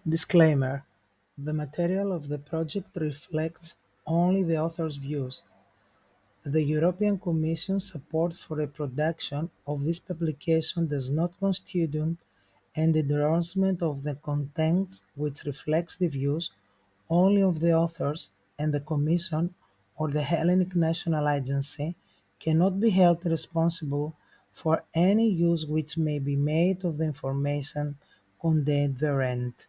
Disclaimer: the material of the project reflects only the author's views. The European Commission's support for the production of this publication does not constitute an endorsement of the contents, which reflects the views only of the authors, and the Commission or the Hellenic National Agency cannot be held responsible for any use which may be made of the information contained therein.